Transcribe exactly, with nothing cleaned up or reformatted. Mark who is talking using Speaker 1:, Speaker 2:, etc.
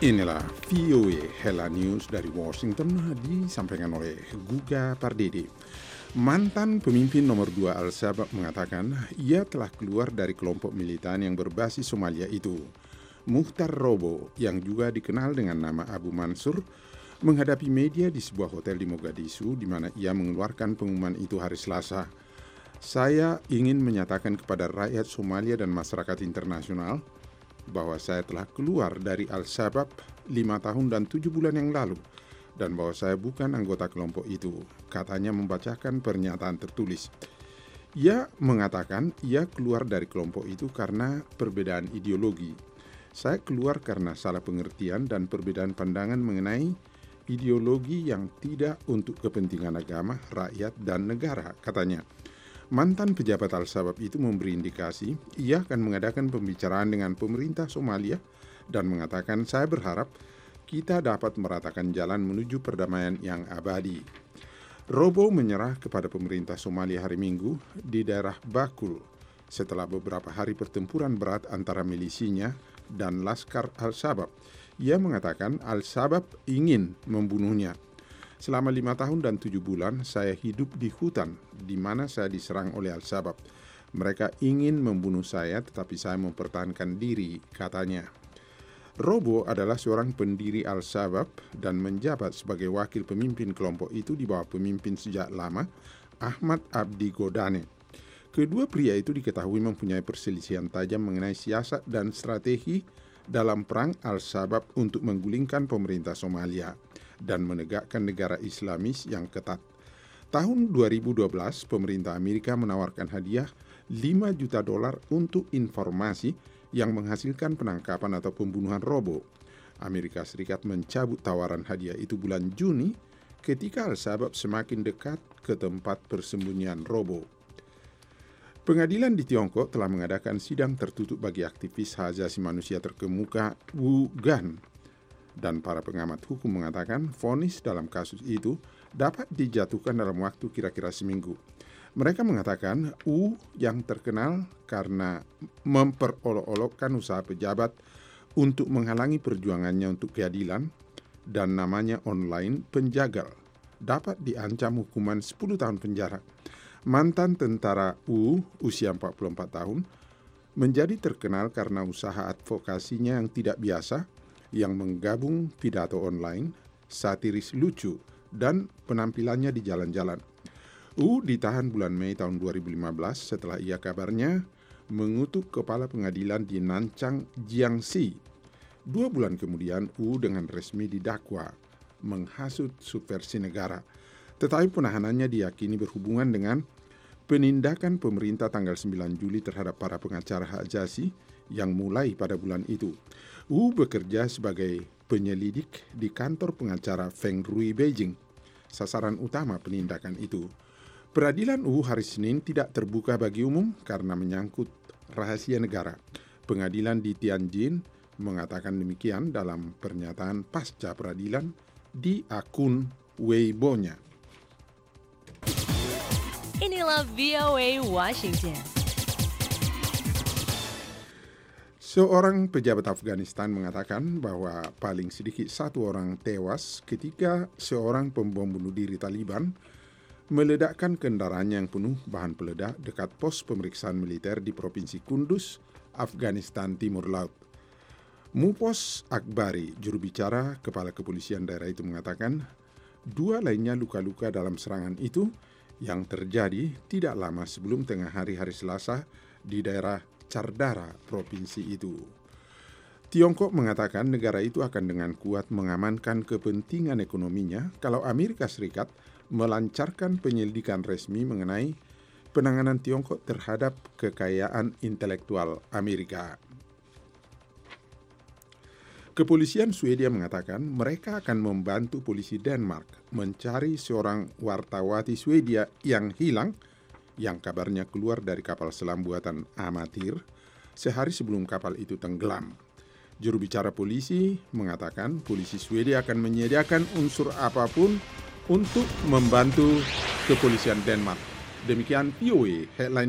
Speaker 1: Inilah V O A Hela News dari Washington disampaikan oleh Guga Pardede. Mantan pemimpin nomor dua Al-Shabaab mengatakan ia telah keluar dari kelompok militan yang berbasis Somalia itu. Mukhtar Robo, yang juga dikenal dengan nama Abu Mansur, menghadapi media di sebuah hotel di Mogadishu di mana ia mengeluarkan pengumuman itu hari Selasa. Saya ingin menyatakan kepada rakyat Somalia dan masyarakat internasional bahwa saya telah keluar dari Al-Shabaab lima tahun dan tujuh bulan yang lalu dan bahwa saya bukan anggota kelompok itu, katanya membacakan pernyataan tertulis. Ia mengatakan ia keluar dari kelompok itu karena perbedaan ideologi. Saya keluar karena salah pengertian dan perbedaan pandangan mengenai ideologi yang tidak untuk kepentingan agama, rakyat, dan negara, katanya. Mantan pejabat Al-Shabaab itu memberi indikasi ia akan mengadakan pembicaraan dengan pemerintah Somalia dan mengatakan, saya berharap kita dapat meratakan jalan menuju perdamaian yang abadi. Robo menyerah kepada pemerintah Somalia hari Minggu di daerah Bakul setelah beberapa hari pertempuran berat antara milisinya dan Laskar Al-Shabaab. Ia mengatakan Al-Shabaab ingin membunuhnya. Selama lima tahun dan tujuh bulan, saya hidup di hutan di mana saya diserang oleh Al-Shabaab. Mereka ingin membunuh saya, tetapi saya mempertahankan diri, katanya. Robo adalah seorang pendiri Al-Shabaab dan menjabat sebagai wakil pemimpin kelompok itu di bawah pemimpin sejak lama, Ahmad Abdi Godane. Kedua pria itu diketahui mempunyai perselisihan tajam mengenai siasat dan strategi dalam perang Al-Shabaab untuk menggulingkan pemerintah Somalia dan menegakkan negara Islamis yang ketat. Tahun dua ribu dua belas, pemerintah Amerika menawarkan hadiah lima juta dolar untuk informasi yang menghasilkan penangkapan atau pembunuhan Robo. Amerika Serikat mencabut tawaran hadiah itu bulan Juni ketika Al-Shabaab semakin dekat ke tempat persembunyian Robo. Pengadilan di Tiongkok telah mengadakan sidang tertutup bagi aktivis hak asasi manusia terkemuka Wu Gan. Dan para pengamat hukum mengatakan vonis dalam kasus itu dapat dijatuhkan dalam waktu kira-kira seminggu. Mereka mengatakan Wu yang terkenal karena memperolok-olokkan usaha pejabat untuk menghalangi perjuangannya untuk keadilan dan namanya online penjagal dapat diancam hukuman sepuluh tahun penjara. Mantan tentara Wu, usia empat puluh empat tahun, menjadi terkenal karena usaha advokasinya yang tidak biasa yang menggabung pidato online, satiris lucu, dan penampilannya di jalan-jalan. Wu ditahan bulan Mei tahun dua ribu lima belas setelah ia kabarnya mengutuk kepala pengadilan di Nancang, Jiangxi. Dua bulan kemudian, Wu dengan resmi didakwa menghasut subversi negara. Tetapi penahanannya diyakini berhubungan dengan penindakan pemerintah tanggal sembilan Juli terhadap para pengacara hak asasi yang mulai pada bulan itu. Wu bekerja sebagai penyelidik di kantor pengacara Feng Rui Beijing, sasaran utama penindakan itu. Peradilan Wu hari Senin tidak terbuka bagi umum karena menyangkut rahasia negara. Pengadilan di Tianjin mengatakan demikian dalam pernyataan pasca peradilan di akun Weibo-nya.
Speaker 2: Inilah V O A Washington.
Speaker 1: Seorang pejabat Afghanistan mengatakan bahwa paling sedikit satu orang tewas ketika seorang pembom bunuh diri Taliban meledakkan kendaraannya yang penuh bahan peledak dekat pos pemeriksaan militer di Provinsi Kunduz, Afghanistan Timur Laut. Mupos Akbari, juru bicara kepala kepolisian daerah itu mengatakan, dua lainnya luka-luka dalam serangan itu yang terjadi tidak lama sebelum tengah hari hari Selasa di daerah Cardara, provinsi itu. Tiongkok mengatakan negara itu akan dengan kuat mengamankan kepentingan ekonominya kalau Amerika Serikat melancarkan penyelidikan resmi mengenai penanganan Tiongkok terhadap kekayaan intelektual Amerika. Kepolisian Swedia mengatakan mereka akan membantu polisi Denmark mencari seorang wartawati Swedia yang hilang yang kabarnya keluar dari kapal selam buatan amatir sehari sebelum kapal itu tenggelam. Juru bicara polisi mengatakan polisi Swedia akan menyediakan unsur apapun untuk membantu kepolisian Denmark. Demikian V O A Headline